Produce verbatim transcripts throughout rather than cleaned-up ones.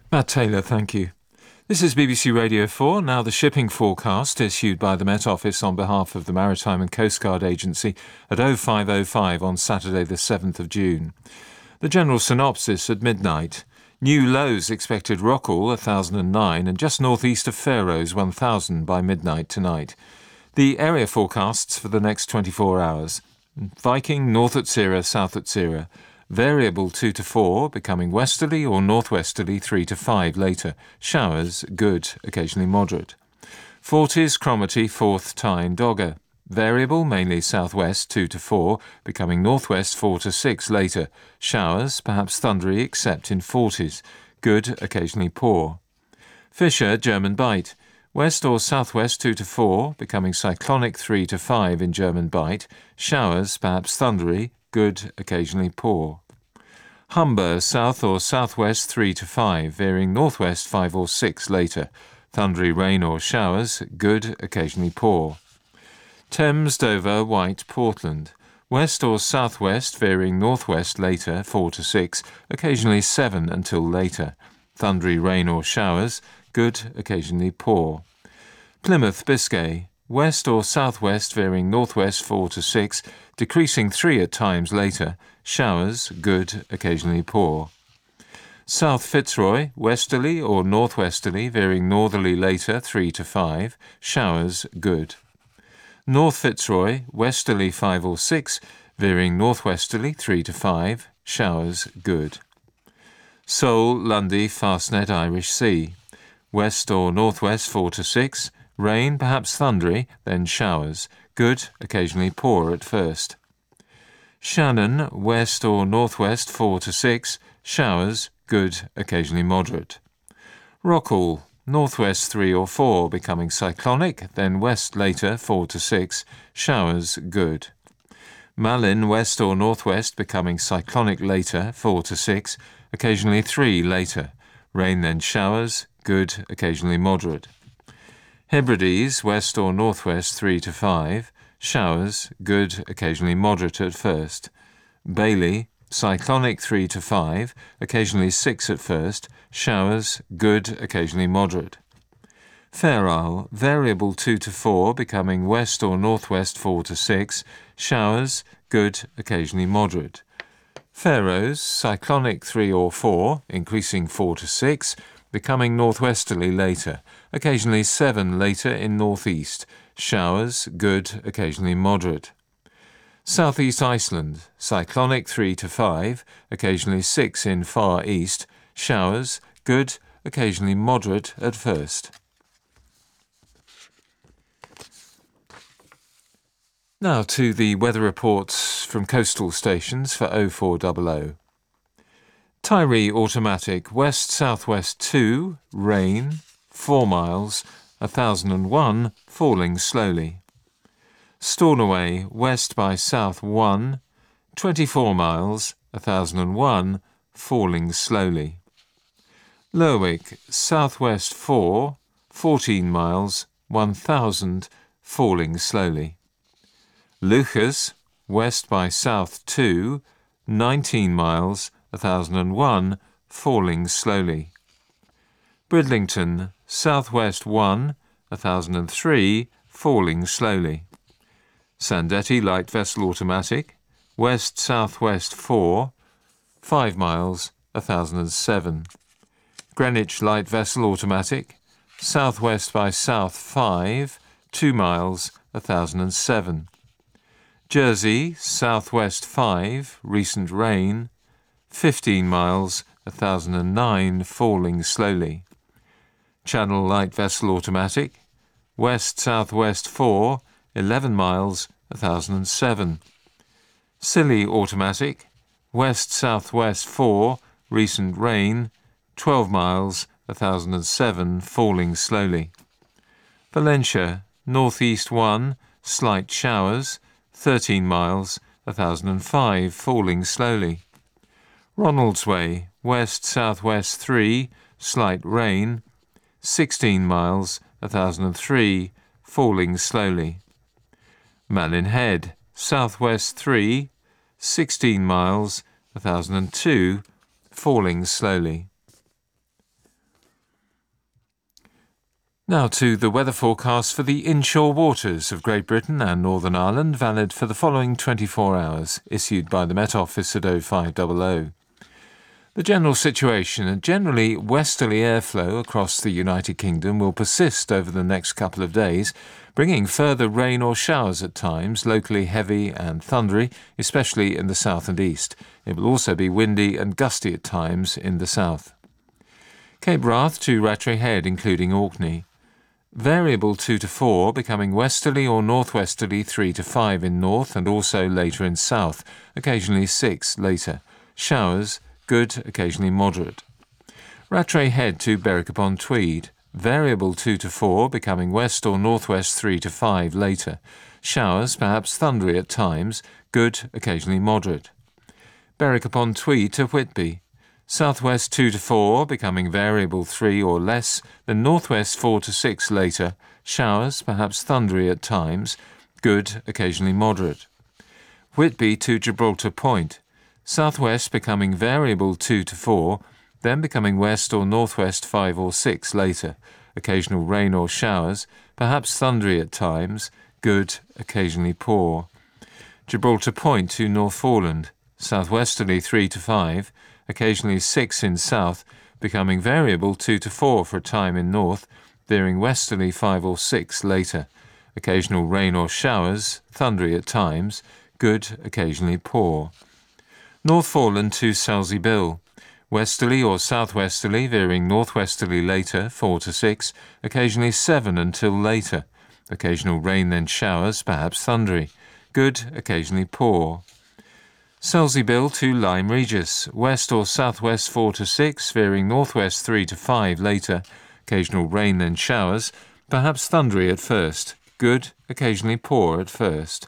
Matt Taylor, thank you. This is B B C Radio four. Now the shipping forecast issued by the Met Office on behalf of the Maritime and Coast Guard Agency at oh five oh five on Saturday the seventh of June. The general synopsis at midnight. New lows expected Rockall one thousand nine and just northeast of Faroes one thousand by midnight tonight. The area forecasts for the next twenty-four hours. Viking north at Sira, south at Sira. Variable two to four, becoming westerly or northwesterly three to five later. Showers, good, occasionally moderate. Forties, Cromarty, Forth, Tyne, Dogger. Variable, mainly southwest two to four, becoming northwest four to six later. Showers, perhaps thundery except in forties. Good, occasionally poor. Fisher, German Bight. West or southwest two to four, becoming cyclonic three to five in German Bight. Showers, perhaps thundery, good, occasionally poor. Humber, south or southwest three to five, veering northwest five or six later. Thundery rain or showers, good, occasionally poor. Thames, Dover, White, Portland. West or southwest, veering northwest later four to six, occasionally seven until later. Thundery rain or showers, good, occasionally poor. Plymouth, Biscay. West or southwest, veering northwest four to six, decreasing three at times later. Showers, good, occasionally poor. South Fitzroy, westerly or northwesterly, veering northerly later three to five. Showers, good. North Fitzroy, westerly five or six, veering northwesterly three to five. Showers, good. Seoul, Lundy, Fastnet, Irish Sea. West or northwest four to six. Rain, perhaps thundery, then showers. Good, occasionally poor at first. Shannon, west or northwest four to six. Showers, good, occasionally moderate. Rockall, northwest three or four, becoming cyclonic, then west later four to six. Showers, good. Malin, west or northwest, becoming cyclonic later four to six. Occasionally three later. Rain, then showers, good, occasionally moderate. Hebrides, west or northwest three to five. Showers, good, occasionally moderate at first. Bailey, cyclonic three to five, occasionally six at first. Showers, good, occasionally moderate. Fair Isle, variable two to four, becoming west or northwest four to six. Showers, good, occasionally moderate. Faroes, cyclonic three or four, increasing four to six, becoming northwesterly later. Occasionally seven later in northeast. Showers, good, occasionally moderate. Southeast Iceland, cyclonic three to five, occasionally six in far east. Showers, good, occasionally moderate at first. Now to the weather reports from coastal stations for oh four hundred. Tiree automatic, west-southwest two, rain, four miles, one thousand one, falling slowly. Stornoway, west by south one, twenty-four miles, one thousand one, falling slowly. Lerwick, southwest four, fourteen miles, one thousand, falling slowly. Lucas, west by south two, nineteen miles, one thousand one, falling slowly. Bridlington, southwest one, one thousand three, falling slowly. Sandetti, light vessel automatic, west-southwest four, five miles, one thousand seven. Greenwich, light vessel automatic, southwest by south five, two miles, one thousand seven. Jersey, southwest five, recent rain, fifteen miles, one thousand nine, falling slowly. Channel light vessel automatic, west-southwest four, eleven miles, one thousand seven. Scilly automatic, west-southwest four, recent rain, twelve miles, one thousand seven, falling slowly. Valencia, northeast one, slight showers, thirteen miles, one thousand five, falling slowly. Ronaldsway, west-southwest three, slight rain, sixteen miles, one thousand three, falling slowly. Malin Head, southwest three, sixteen miles, one thousand two, falling slowly. Now to the weather forecast for the inshore waters of Great Britain and Northern Ireland, valid for the following twenty-four hours, issued by the Met Office at oh five hundred. The general situation, a generally westerly airflow across the United Kingdom, will persist over the next couple of days, bringing further rain or showers at times, locally heavy and thundery, especially in the south and east. It will also be windy and gusty at times in the south. Cape Wrath to Rattray Head, including Orkney. Variable two to four, becoming westerly or northwesterly three to five in north and also later in south, occasionally six later. Showers, good, occasionally moderate. Rattray Head to Berwick-upon-Tweed. Variable two to four, becoming west or northwest three to five later. Showers, perhaps thundery at times, good, occasionally moderate. Berwick-upon-Tweed to Whitby. Southwest two to four, becoming variable three or less, then northwest four to six later. Showers, perhaps thundery at times, good, occasionally moderate. Whitby to Gibraltar Point. Southwest becoming variable two to four, then becoming west or northwest five or six later. Occasional rain or showers, perhaps thundery at times, good, occasionally poor. Gibraltar Point to Northforeland. Southwesterly three to five, occasionally six in south, becoming variable two to four for a time in north, veering westerly five or six later. Occasional rain or showers, thundery at times, good, occasionally poor. Northforeland to Selsey Bill. Westerly or southwesterly, veering northwesterly later, four to six, occasionally seven until later. Occasional rain then showers, perhaps thundery. Good, occasionally poor. Selsey Bill to Lyme Regis. West or southwest four to six, veering northwest three to five later. Occasional rain then showers, perhaps thundery at first. Good, occasionally poor at first.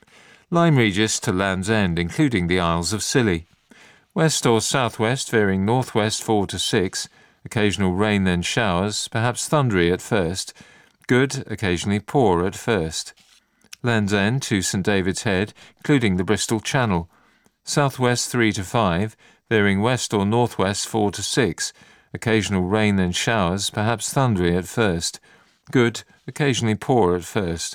Lyme Regis to Land's End, including the Isles of Scilly. West or southwest, veering northwest four to six. Occasional rain then showers, perhaps thundery at first. Good, occasionally poor at first. Land's End to St David's Head, including the Bristol Channel. Southwest three to five, veering west or northwest four to six. Occasional rain then showers, perhaps thundery at first. Good, occasionally poor at first.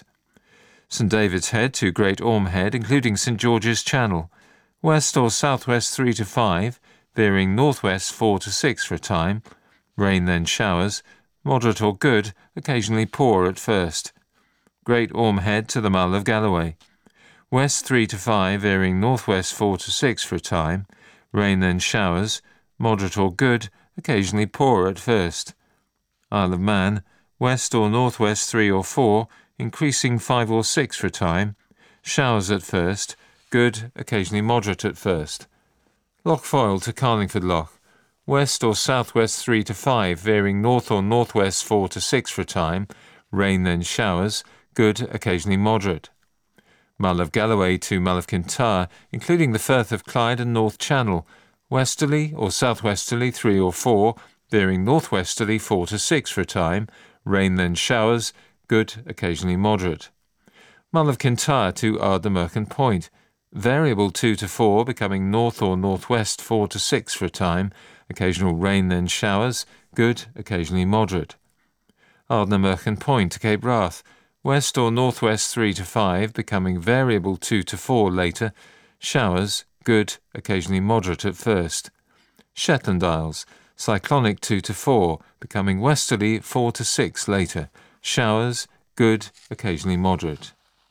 St David's Head to Great Orme Head, including St George's Channel. West or southwest three to five, veering northwest four to six for a time. Rain then showers, moderate or good, occasionally poor at first. Great Orme Head to the Mull of Galloway. West three to five, veering northwest four to six for a time. Rain then showers, moderate or good, occasionally poor at first. Isle of Man, west or northwest three or four, increasing five or six for a time. Showers at first, good, occasionally moderate at first. Loch Foyle to Carlingford Loch. West or southwest three to five, veering north or northwest four to six for a time. Rain then showers, good, occasionally moderate. Mull of Galloway to Mull of Kintyre, including the Firth of Clyde and North Channel. Westerly or southwesterly three or four, veering northwesterly four to six for a time. Rain then showers, good, occasionally moderate. Mull of Kintyre to Ardnamurchan Point. Variable two to four, becoming north or northwest four to six for a time. Occasional rain then showers, good, occasionally moderate. Ardnamurchan Point to Cape Wrath. West or northwest three to five, becoming variable two to four later. Showers, good, occasionally moderate at first. Shetland Isles. Cyclonic two to four, becoming westerly four to six later. Showers, good, occasionally moderate.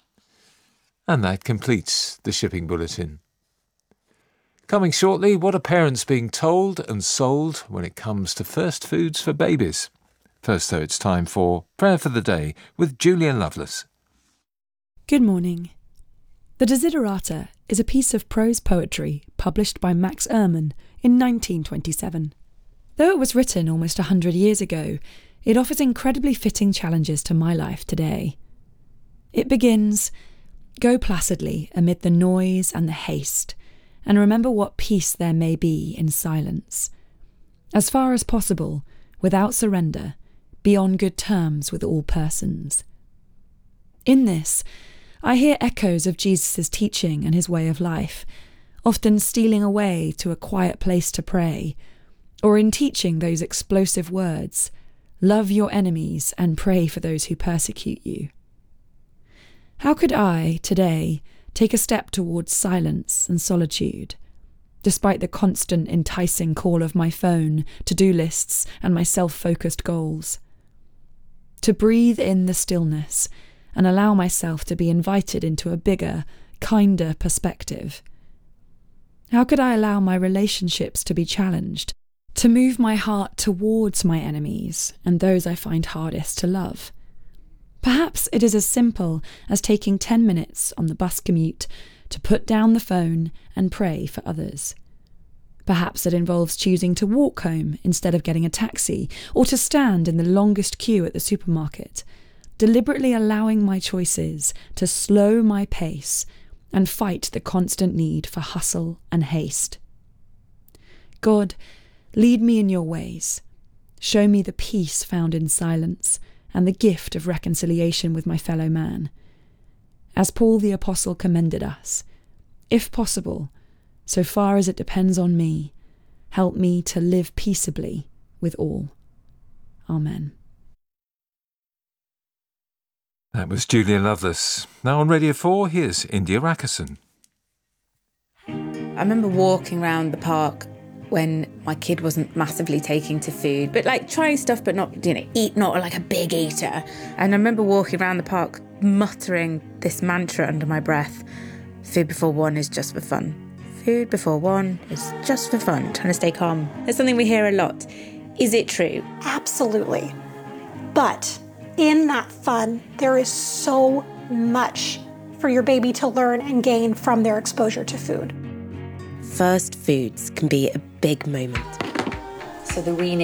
And that completes the shipping bulletin. Coming shortly, what are parents being told and sold when it comes to first foods for babies? First, though, it's time for Prayer for the Day with Julian Lovelace. Good morning. The Desiderata is a piece of prose poetry published by Max Ehrmann in nineteen twenty-seven. Though it was written almost a hundred years ago, it offers incredibly fitting challenges to my life today. It begins, "Go placidly amid the noise and the haste, and remember what peace there may be in silence. As far as possible, without surrender, be on good terms with all persons." In this, I hear echoes of Jesus' teaching and his way of life, often stealing away to a quiet place to pray, or in teaching those explosive words, love your enemies and pray for those who persecute you. How could I, today, take a step towards silence and solitude, despite the constant enticing call of my phone, to-do lists, and my self-focused goals? To breathe in the stillness and allow myself to be invited into a bigger, kinder perspective. How could I allow my relationships to be challenged, to move my heart towards my enemies and those I find hardest to love? Perhaps it is as simple as taking ten minutes on the bus commute to put down the phone and pray for others. Perhaps it involves choosing to walk home instead of getting a taxi, or to stand in the longest queue at the supermarket, deliberately allowing my choices to slow my pace and fight the constant need for hustle and haste. God, lead me in your ways. Show me the peace found in silence and the gift of reconciliation with my fellow man. As Paul the Apostle commended us, if possible, so far as it depends on me, help me to live peaceably with all. Amen. That was Julia Lovelace. Now on Radio four, here's India Rackerson. I remember walking around the park when my kid wasn't massively taking to food, but like trying stuff, but not, you know, eat, not like a big eater. And I remember walking around the park muttering this mantra under my breath: food before one is just for fun. Food before one is just for fun. Trying to stay calm. It's something we hear a lot. Is it true? Absolutely. But in that fun, there is so much for your baby to learn and gain from their exposure to food. First foods can be a big moment. So the weaning